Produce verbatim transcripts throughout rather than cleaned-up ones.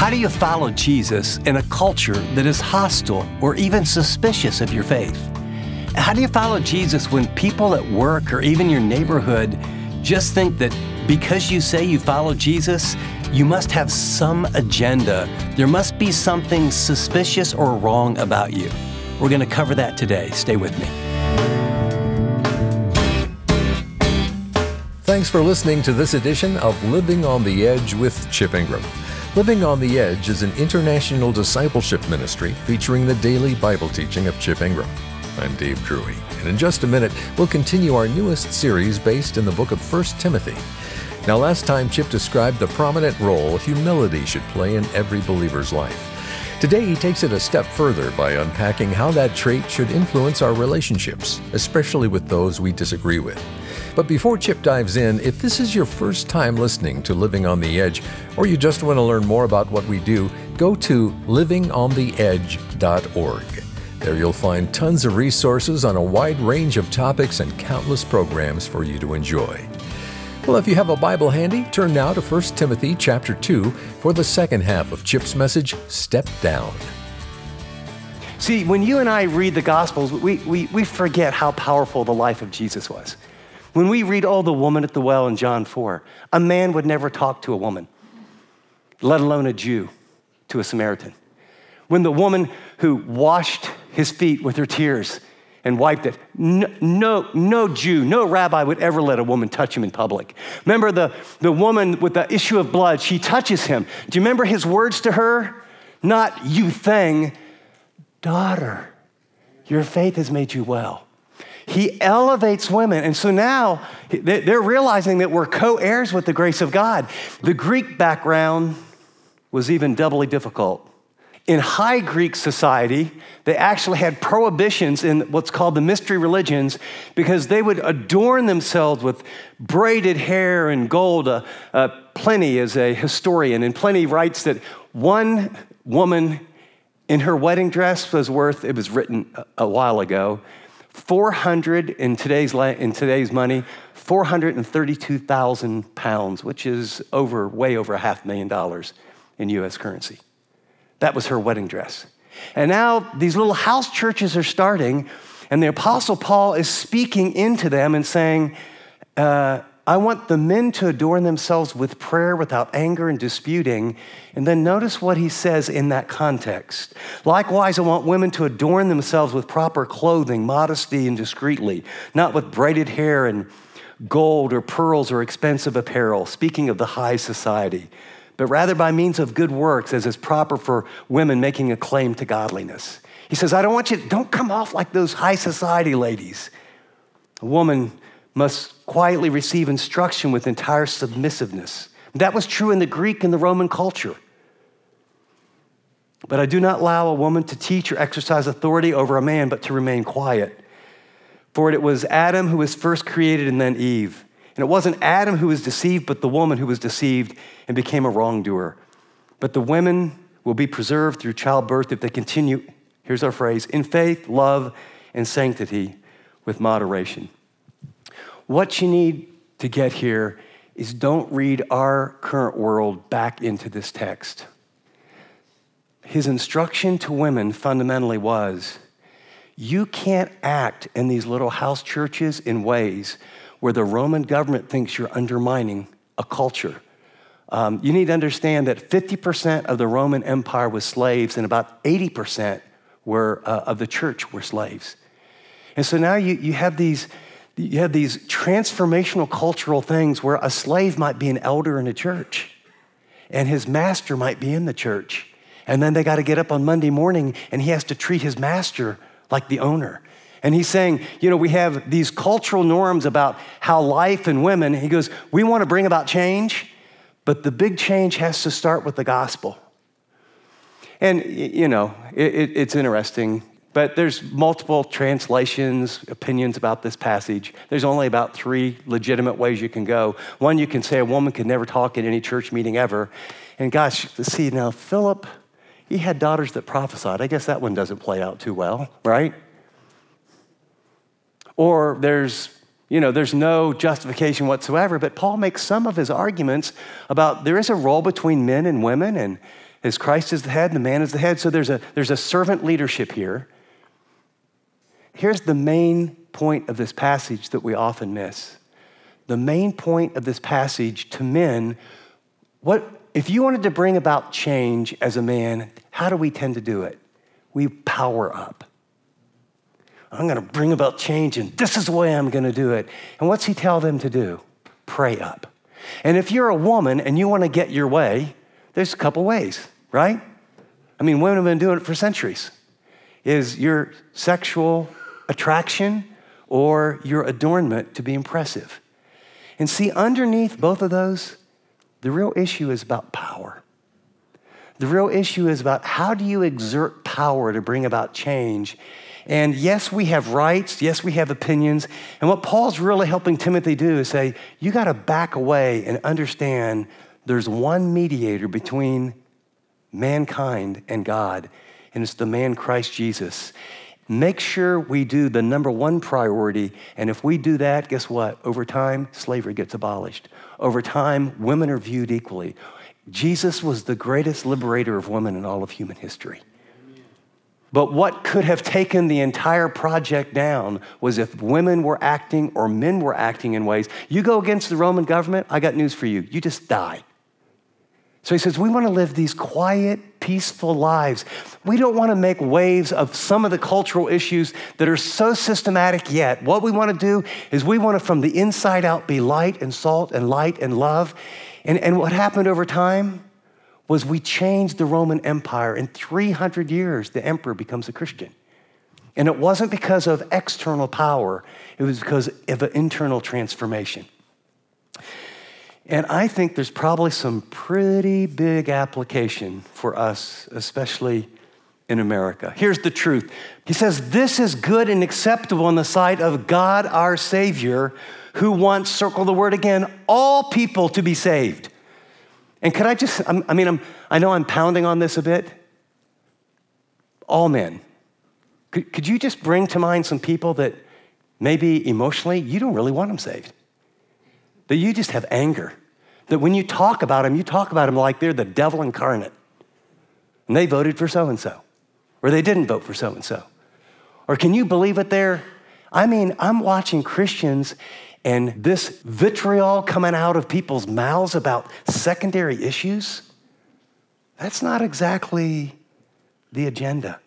How do you follow Jesus in a culture that is hostile or even suspicious of your faith? How do you follow Jesus when people at work or even your neighborhood just think that because you say you follow Jesus, you must have some agenda? There must be something suspicious or wrong about you. We're going to cover that today. Stay with me. Thanks for listening to this edition of Living on the Edge with Chip Ingram. Living on the Edge is an international discipleship ministry featuring the daily Bible teaching of Chip Ingram. I'm Dave Drury, and in just a minute, we'll continue our newest series based in the book of First Timothy. Now, last time, Chip described the prominent role humility should play in every believer's life. Today, he takes it a step further by unpacking how that trait should influence our relationships, especially with those we disagree with. But before Chip dives in, if this is your first time listening to Living on the Edge, or you just want to learn more about what we do, go to living on the edge dot org. There you'll find tons of resources on a wide range of topics and countless programs for you to enjoy. Well, if you have a Bible handy, turn now to First Timothy chapter two for the second half of Chip's message, Step Down. See, when you and I read the Gospels, we, we, we forget how powerful the life of Jesus was. When we read, oh, the woman at the well in John four, a man would never talk to a woman, let alone a Jew, to a Samaritan. When the woman who washed his feet with her tears and wiped it, no, no, no Jew, no rabbi would ever let a woman touch him in public. Remember the, the woman with the issue of blood, she touches him. Do you remember his words to her? Not you thing, daughter, your faith has made you well. He elevates women. And so now they're realizing that we're co-heirs with the grace of God. The Greek background was even doubly difficult. In high Greek society, they actually had prohibitions in what's called the mystery religions because they would adorn themselves with braided hair and gold. Uh, uh, Pliny is a historian, and Pliny writes that one woman in her wedding dress was worth, it was written a, a while ago, four hundred in today's in today's money, four hundred thirty-two thousand pounds, which is over way over a half million dollars in U S currency. That was her wedding dress. And now these little house churches are starting, and the Apostle Paul is speaking into them and saying, uh, I want the men to adorn themselves with prayer without anger and disputing. And then notice what he says in that context. Likewise, I want women to adorn themselves with proper clothing, modesty and discreetly, not with braided hair and gold or pearls or expensive apparel, speaking of the high society, but rather by means of good works, as is proper for women making a claim to godliness. He says, I don't want you, don't come off like those high society ladies. A woman must quietly receive instruction with entire submissiveness. That was true in the Greek and the Roman culture. But I do not allow a woman to teach or exercise authority over a man, but to remain quiet. For it was Adam who was first created and then Eve. And it wasn't Adam who was deceived, but the woman who was deceived and became a wrongdoer. But the women will be preserved through childbirth if they continue, here's our phrase, in faith, love, and sanctity with moderation. What you need to get here is don't read our current world back into this text. His instruction to women fundamentally was, you can't act in these little house churches in ways where the Roman government thinks you're undermining a culture. Um, you need to understand that fifty percent of the Roman Empire was slaves and about eighty percent were, uh, of the church were slaves. And so now you, you have these You have these transformational cultural things where a slave might be an elder in a church and his master might be in the church. And then they got to get up on Monday morning and he has to treat his master like the owner. And he's saying, you know, we have these cultural norms about how life and women, he goes, we want to bring about change, but the big change has to start with the gospel. And, you know, it, it, it's interesting. But there's multiple translations, opinions about this passage. There's only about three legitimate ways you can go. One, you can say a woman could never talk at any church meeting ever. And gosh, see now, Philip, he had daughters that prophesied. I guess that one doesn't play out too well, right? Or there's, you know, there's no justification whatsoever, but Paul makes some of his arguments about there is a role between men and women, and As Christ is the head, the man is the head. So there's a, there's a servant leadership here. Here's the main point of this passage that we often miss. The main point of this passage to men, what if you wanted to bring about change as a man, how do we tend to do it? We power up. I'm going to bring about change, and this is the way I'm going to do it. And what's he tell them to do? Pray up. And if you're a woman and you want to get your way, there's a couple ways, right? I mean, women have been doing it for centuries. Is your sexual attraction or your adornment to be impressive? And see, underneath both of those, the real issue is about power. The real issue is about how do you exert power to bring about change? And yes, we have rights. Yes, we have opinions. And what Paul's really helping Timothy do is say, you got to back away and understand there's one mediator between mankind and God, and it's the man Christ Jesus. Make sure we do the number one priority, and if we do that, guess what? Over time, slavery gets abolished. Over time, women are viewed equally. Jesus was the greatest liberator of women in all of human history. But what could have taken the entire project down was if women were acting or men were acting in ways. You go against the Roman government, I got news for you. You just die. So he says, we want to live these quiet, peaceful lives. We don't want to make waves of some of the cultural issues that are so systematic yet. What we want to do is we want to, from the inside out, be light and salt and light and love. And, and what happened over time was we changed the Roman Empire. In three hundred years, the emperor becomes a Christian. And it wasn't because of external power. It was because of an internal transformation. And I think there's probably some pretty big application for us, especially in America. Here's the truth. He says, this is good and acceptable in the sight of God our Savior, who wants, circle the word again, all people to be saved. And could I just, I mean, I'm, I know I'm pounding on this a bit. All men. Could, could you just bring to mind some people that maybe emotionally you don't really want them saved? That you just have anger. That when you talk about them, you talk about them like they're the devil incarnate. And they voted for so-and-so. Or they didn't vote for so-and-so. Or can you believe it there? I mean, I'm watching Christians and this vitriol coming out of people's mouths about secondary issues. That's not exactly the agenda.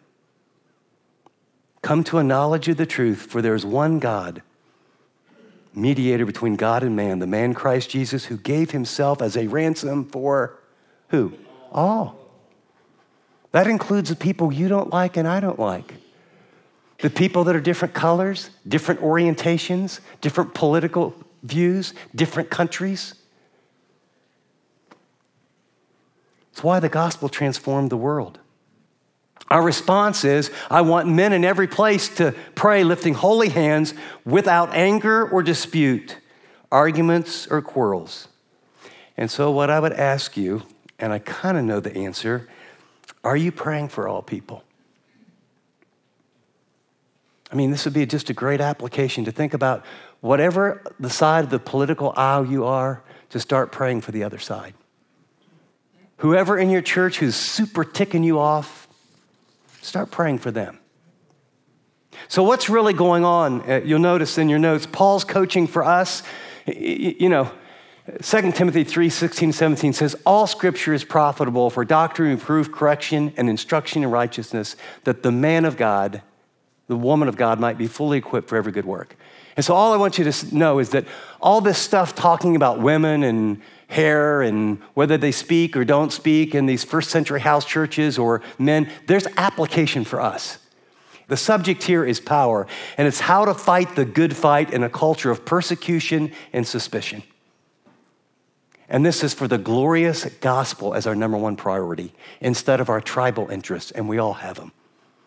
Come to a knowledge of the truth, for there is one God, mediator between God and man, the man Christ Jesus, who gave himself as a ransom for who? All. That includes the people you don't like and I don't like. The people that are different colors, different orientations, different political views, different countries. It's why the gospel transformed the world. Our response is, I want men in every place to pray lifting holy hands without anger or dispute, arguments or quarrels. And so what I would ask you, and I kind of know the answer, are you praying for all people? I mean, this would be just a great application to think about whatever the side of the political aisle you are, to start praying for the other side. Whoever in your church who's super ticking you off, start praying for them. So what's really going on? Uh, you'll notice in your notes, Paul's coaching for us. You, you know, Second Timothy three, sixteen, seventeen says, all scripture is profitable for doctrine, reproof, correction, and instruction in righteousness, that the man of God, the woman of God might be fully equipped for every good work. And so all I want you to know is that all this stuff talking about women and hair and whether they speak or don't speak in these first century house churches or men, there's application for us. The subject here is power, and it's how to fight the good fight in a culture of persecution and suspicion. And this is for the glorious gospel as our number one priority instead of our tribal interests, and we all have them.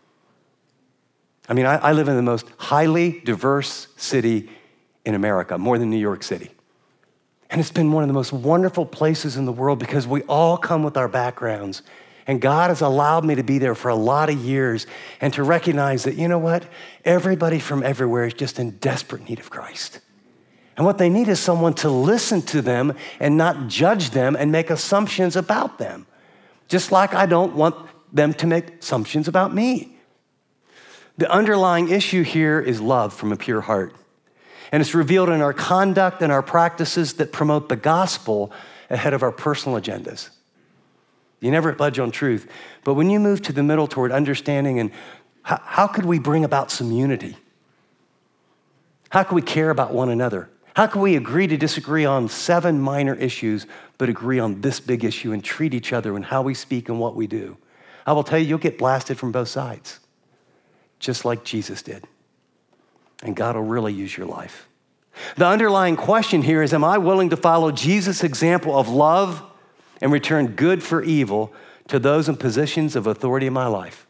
I mean, I, I live in the most highly diverse city in America, more than New York City. And it's been one of the most wonderful places in the world because we all come with our backgrounds. And God has allowed me to be there for a lot of years and to recognize that, you know what? Everybody from everywhere is just in desperate need of Christ. And what they need is someone to listen to them and not judge them and make assumptions about them. just like I don't want them to make assumptions about me. The underlying issue here is love from a pure heart. And it's revealed in our conduct and our practices that promote the gospel ahead of our personal agendas. You never budge on truth. But when you move to the middle toward understanding and how, how could we bring about some unity? How can we care about one another? How can we agree to disagree on seven minor issues, but agree on this big issue and treat each other and how we speak and what we do? I will tell you, you'll get blasted from both sides, just like Jesus did. And God will really use your life. The underlying question here is, am I willing to follow Jesus' example of love and return good for evil to those in positions of authority in my life?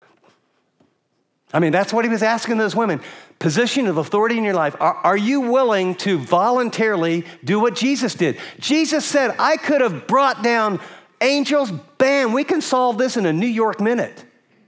I mean, that's what he was asking those women. Position of authority in your life. Are, are you willing to voluntarily do what Jesus did? Jesus said, I could have brought down angels. Bam, we can solve this in a New York minute.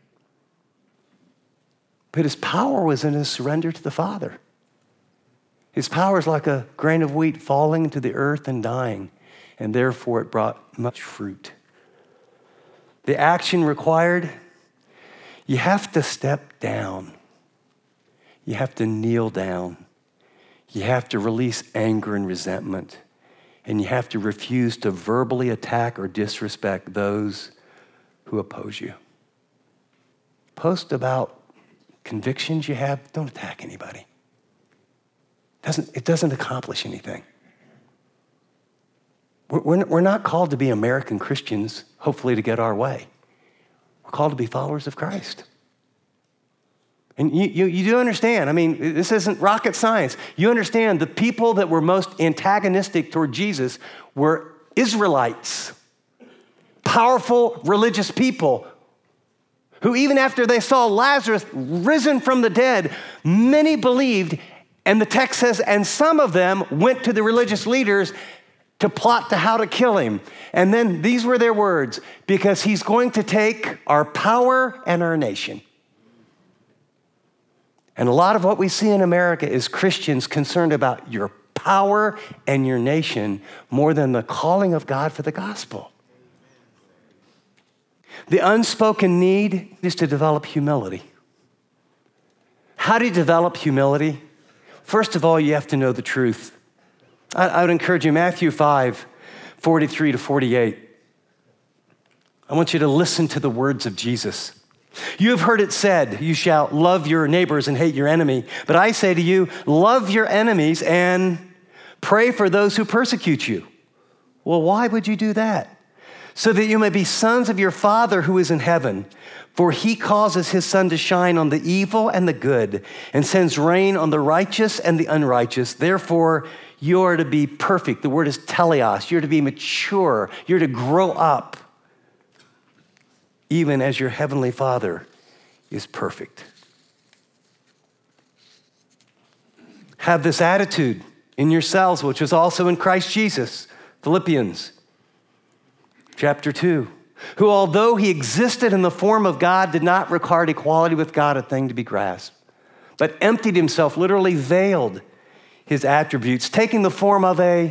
But his power was in his surrender to the Father. His power is like a grain of wheat falling into the earth and dying, and therefore it brought much fruit. The action required, you have to step down. You have to kneel down. You have to release anger and resentment. And you have to refuse to verbally attack or disrespect those who oppose you. Post about convictions you have, don't attack anybody. It doesn't, it doesn't accomplish anything. We're, we're not called to be American Christians, hopefully to get our way. We're called to be followers of Christ. And you, you, you do understand, I mean, this isn't rocket science. You understand the people that were most antagonistic toward Jesus were Israelites, powerful religious people who even after they saw Lazarus risen from the dead, many believed, and the text says, and some of them went to the religious leaders to plot to how to kill him. And then these were their words, because he's going to take our power and our nation. And a lot of what we see in America is Christians concerned about your power and your nation more than the calling of God for the gospel. The unspoken need is to develop humility. How do you develop humility? First of all, you have to know the truth. I, I would encourage you, Matthew five, forty-three to forty-eight. I want you to listen to the words of Jesus. You have heard it said, you shall love your neighbors and hate your enemy. But I say to you, love your enemies and pray for those who persecute you. Well, why would you do that? So that you may be sons of your Father who is in heaven. For he causes his sun to shine on the evil and the good, and sends rain on the righteous and the unrighteous. Therefore, you are to be perfect. The word is teleos. You're to be mature. You're to grow up, even as your heavenly Father is perfect. Have this attitude in yourselves, which was also in Christ Jesus. Philippians chapter two. Who, although he existed in the form of God, did not regard equality with God a thing to be grasped, but emptied himself, literally veiled his attributes, taking the form of a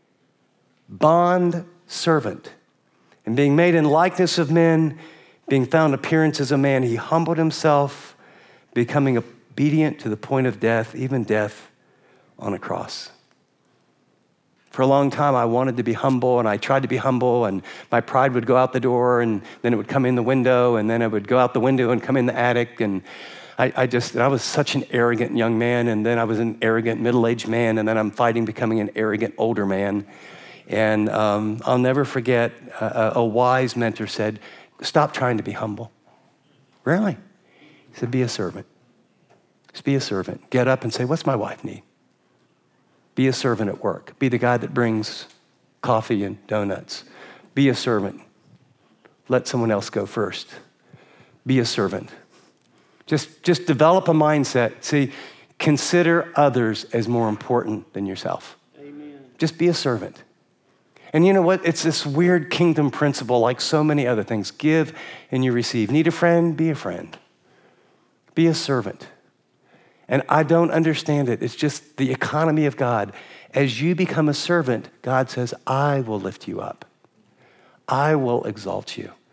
bond servant. And being made in likeness of men, being found in appearance as a man, he humbled himself, becoming obedient to the point of death, even death on a cross. For a long time, I wanted to be humble, and I tried to be humble, and my pride would go out the door, and then it would come in the window, and then it would go out the window and come in the attic, and I, I just, I was such an arrogant young man, and then I was an arrogant middle-aged man, and then I'm fighting becoming an arrogant older man. And um, I'll never forget, a, a wise mentor said, stop trying to be humble. Really? He said, be a servant. Just be a servant. Get up and say, what's my wife need? Be a servant at work. Be the guy that brings coffee and donuts. Be a servant. Let someone else go first. Be a servant. Just, just develop a mindset. See, consider others as more important than yourself. Amen. Just be a servant. And you know what? It's this weird kingdom principle, like so many other things. Give and you receive. Need a friend? Be a friend. Be a servant. And I don't understand it. It's just the economy of God. As you become a servant, God says, I will lift you up. I will exalt you.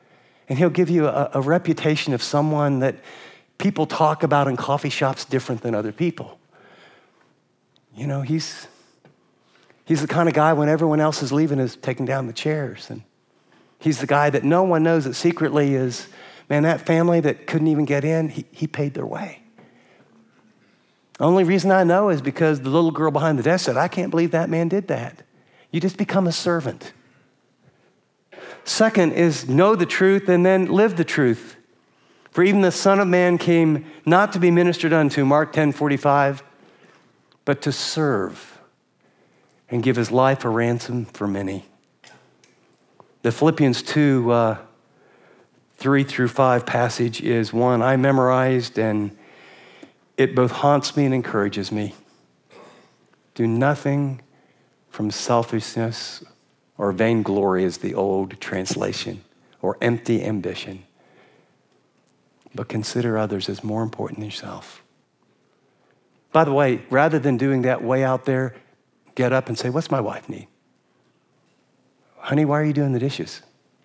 And he'll give you a, a reputation of someone that people talk about in coffee shops different than other people. You know, he's he's the kind of guy when everyone else is leaving is taking down the chairs. And he's the guy that no one knows that secretly is, man, that family that couldn't even get in, he, he paid their way. The only reason I know is because the little girl behind the desk said, I can't believe that man did that. You just become a servant. Second is know the truth and then live the truth. For even the Son of Man came not to be ministered unto, Mark ten forty-five, but to serve and give his life a ransom for many. The Philippians two, uh, three through five passage is one I memorized, and it both haunts me and encourages me. Do nothing from selfishness or vainglory is the old translation, or empty ambition, but consider others as more important than yourself. By the way, rather than doing that way out there, get up and say, what's my wife need? Honey, why are you doing the dishes?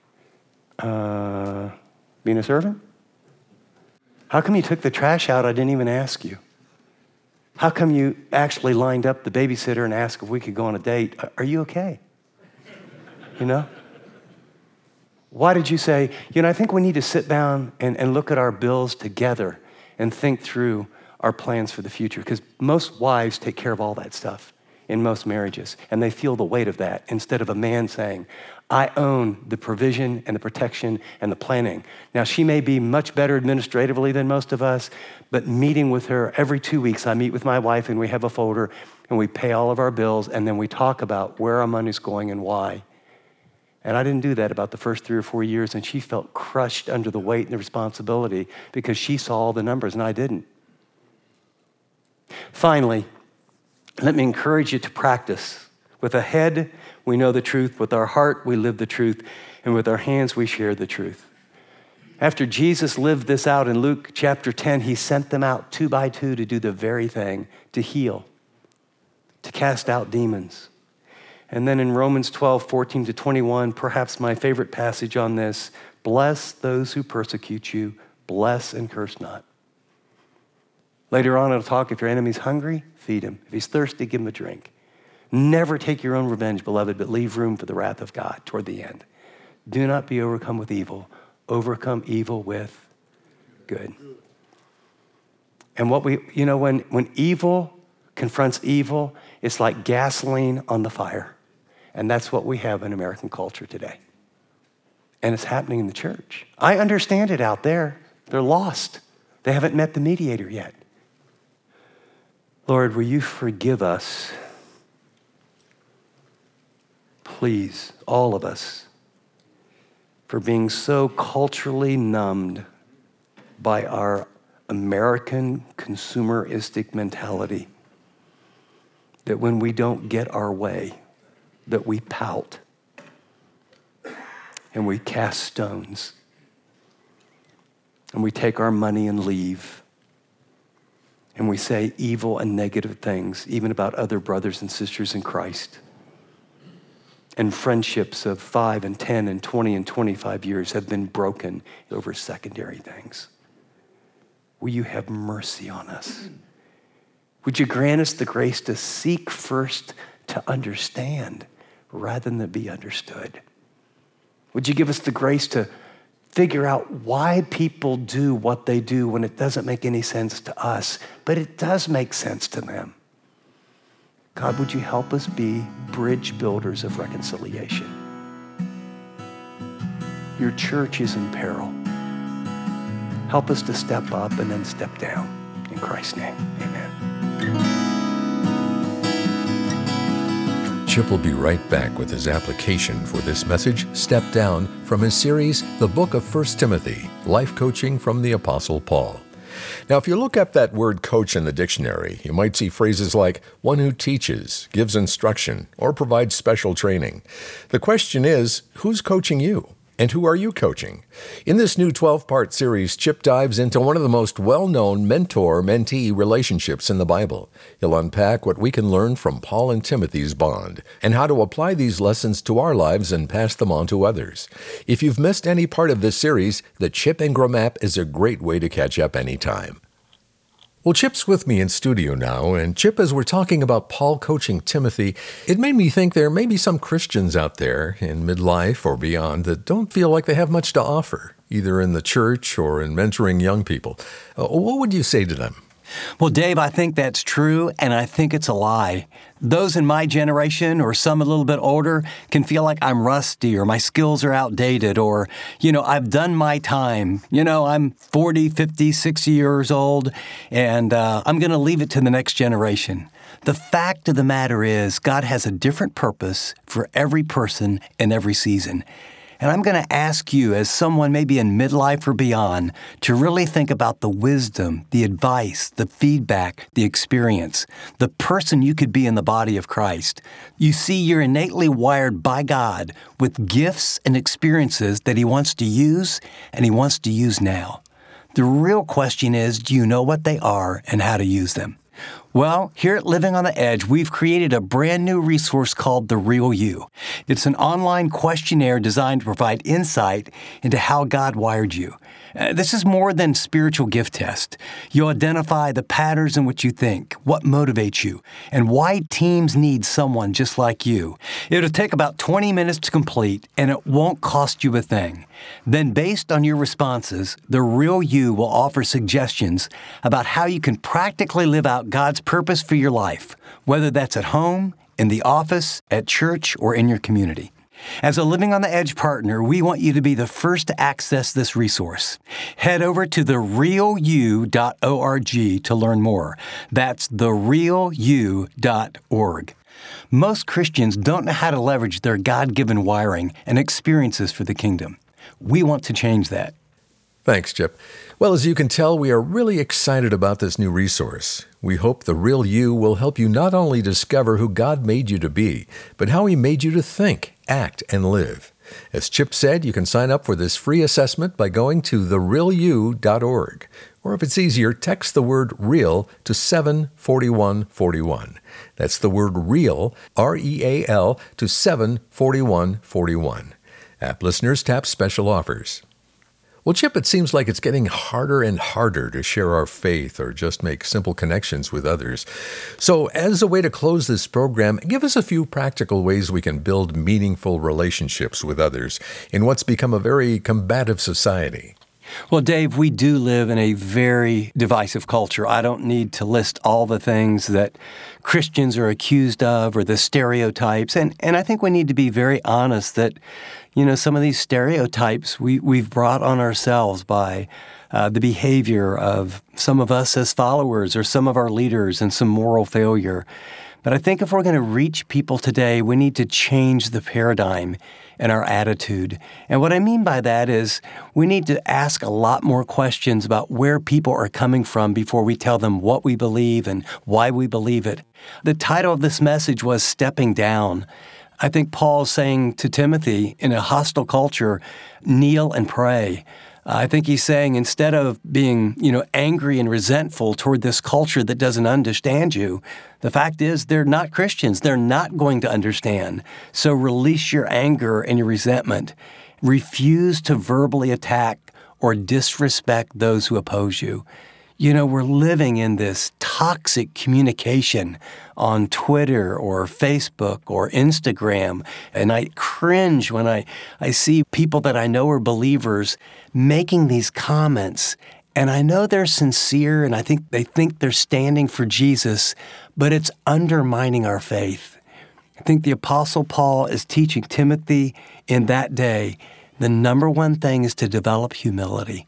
Uh, being a servant? How come you took the trash out? I didn't even ask you. How come you actually lined up the babysitter and asked if we could go on a date? Are you okay? You know? Why did you say, you know, I think we need to sit down and, and look at our bills together and think through our plans for the future? Because most wives take care of all that stuff in most marriages, and they feel the weight of that instead of a man saying, I own the provision and the protection and the planning. Now, she may be much better administratively than most of us, but meeting with her every two weeks, I meet with my wife and we have a folder and we pay all of our bills and then we talk about where our money's going and why. And I didn't do that about the first three or four years, and she felt crushed under the weight and the responsibility because she saw all the numbers and I didn't. Finally, let me encourage you to practice. With a head, we know the truth. With our heart, we live the truth. And with our hands, we share the truth. After Jesus lived this out in Luke chapter ten, he sent them out two by two to do the very thing, to heal, to cast out demons. And then in Romans twelve, fourteen to twenty-one, perhaps my favorite passage on this, bless those who persecute you, bless and curse not. Later on, it'll talk, if your enemy's hungry, feed him. If he's thirsty, give him a drink. Never take your own revenge, beloved, but leave room for the wrath of God toward the end. Do not be overcome with evil. Overcome evil with good. And what we, you know, when, when evil confronts evil, it's like gasoline on the fire. And that's what we have in American culture today. And it's happening in the church. I understand it out there. They're lost. They haven't met the mediator yet. Lord, will you forgive us, please, all of us, for being so culturally numbed by our American consumeristic mentality that when we don't get our way, that we pout and we cast stones and we take our money and leave. And we say evil and negative things, even about other brothers and sisters in Christ. And friendships of five and ten and twenty and twenty-five years have been broken over secondary things. Will you have mercy on us? Would you grant us the grace to seek first to understand rather than to be understood? Would you give us the grace to figure out why people do what they do when it doesn't make any sense to us, but it does make sense to them? God, would you help us be bridge builders of reconciliation? Your church is in peril. Help us to step up and then step down. In Christ's name, amen. Chip will be right back with his application for this message, Step Down, from his series, The Book of First Timothy, Life Coaching from the Apostle Paul. Now, if you look up that word coach in the dictionary, you might see phrases like one who teaches, gives instruction, or provides special training. The question is, who's coaching you? And who are you coaching? In this new twelve-part series, Chip dives into one of the most well-known mentor-mentee relationships in the Bible. He'll unpack what we can learn from Paul and Timothy's bond and how to apply these lessons to our lives and pass them on to others. If you've missed any part of this series, the Chip Ingram app is a great way to catch up anytime. Well, Chip's with me in studio now, and Chip, as we're talking about Paul coaching Timothy, it made me think there may be some Christians out there in midlife or beyond that don't feel like they have much to offer, either in the church or in mentoring young people. Uh, what would you say to them? Well, Dave, I think that's true, and I think it's a lie. Those in my generation or some a little bit older can feel like I'm rusty or my skills are outdated or, you know, I've done my time. You know, I'm forty, fifty, sixty years old, and uh, I'm going to leave it to the next generation. The fact of the matter is God has a different purpose for every person in every season. And I'm going to ask you, as someone maybe in midlife or beyond, to really think about the wisdom, the advice, the feedback, the experience, the person you could be in the body of Christ. You see, you're innately wired by God with gifts and experiences that He wants to use, and He wants to use now. The real question is, do you know what they are and how to use them? Well, here at Living on the Edge, we've created a brand new resource called The Real You. It's an online questionnaire designed to provide insight into how God wired you. Uh, this is more than spiritual gift test. You'll identify the patterns in which you think, what motivates you, and why teams need someone just like you. It'll take about twenty minutes to complete, and it won't cost you a thing. Then, based on your responses, The Real You will offer suggestions about how you can practically live out God's purpose for your life, whether that's at home, in the office, at church, or in your community. As a Living on the Edge partner, we want you to be the first to access this resource. Head over to the real you dot org to learn more. That's the real you dot org. Most Christians don't know how to leverage their God-given wiring and experiences for the kingdom. We want to change that. Thanks, Chip. Well, as you can tell, we are really excited about this new resource. We hope The Real You will help you not only discover who God made you to be, but how He made you to think, act, and live. As Chip said, you can sign up for this free assessment by going to the real you dot org. Or if it's easier, text the word REAL to seven four one four one. That's the word REAL, R E A L, to seven four one four one. App listeners tap special offers. Well, Chip, it seems like it's getting harder and harder to share our faith or just make simple connections with others. So as a way to close this program, give us a few practical ways we can build meaningful relationships with others in what's become a very combative society. Well, Dave, we do live in a very divisive culture. I don't need to list all the things that Christians are accused of or the stereotypes. And, and I think we need to be very honest that, you know, some of these stereotypes we, we've brought on ourselves by uh, the behavior of some of us as followers or some of our leaders and some moral failure. But I think if we're going to reach people today, we need to change the paradigm and our attitude. And what I mean by that is we need to ask a lot more questions about where people are coming from before we tell them what we believe and why we believe it. The title of this message was Stepping Down. I think Paul's saying to Timothy, in a hostile culture, kneel and pray. I think he's saying instead of being, you know, angry and resentful toward this culture that doesn't understand you, the fact is they're not Christians. They're not going to understand. So release your anger and your resentment. Refuse to verbally attack or disrespect those who oppose you. You know, we're living in this toxic communication on Twitter or Facebook or Instagram, and I cringe when I, I see people that I know are believers making these comments, and I know they're sincere, and I think they think they're standing for Jesus, but it's undermining our faith. I think the Apostle Paul is teaching Timothy in that day, the number one thing is to develop humility.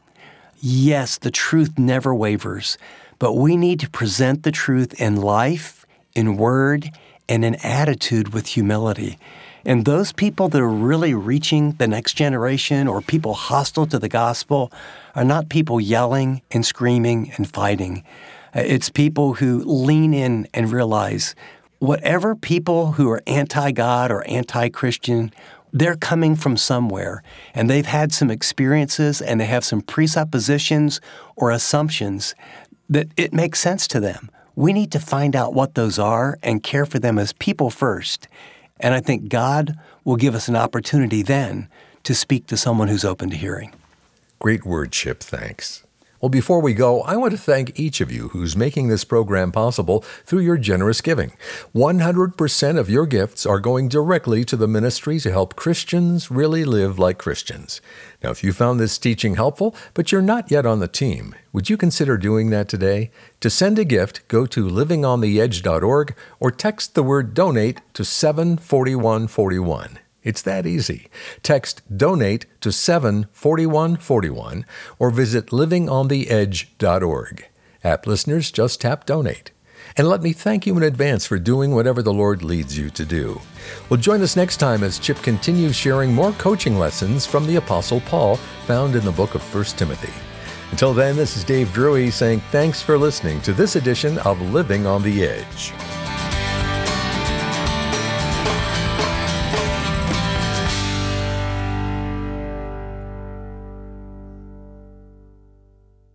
Yes, the truth never wavers, but we need to present the truth in life, in word, and in attitude with humility. And those people that are really reaching the next generation or people hostile to the gospel are not people yelling and screaming and fighting. It's people who lean in and realize whatever people who are anti-God or anti-Christian, they're coming from somewhere, and they've had some experiences, and they have some presuppositions or assumptions that it makes sense to them. We need to find out what those are and care for them as people first. And I think God will give us an opportunity then to speak to someone who's open to hearing. Great word, Chip. Thanks. Well, before we go, I want to thank each of you who's making this program possible through your generous giving. one hundred percent of your gifts are going directly to the ministry to help Christians really live like Christians. Now, if you found this teaching helpful, but you're not yet on the team, would you consider doing that today? To send a gift, go to living on the edge dot org or text the word donate to seven four one four one. It's that easy. Text DONATE to seven four one four one or visit living on the edge dot org. App listeners, just tap Donate. And let me thank you in advance for doing whatever the Lord leads you to do. Well, join us next time as Chip continues sharing more coaching lessons from the Apostle Paul found in the book of First Timothy. Until then, this is Dave Drury saying thanks for listening to this edition of Living on the Edge.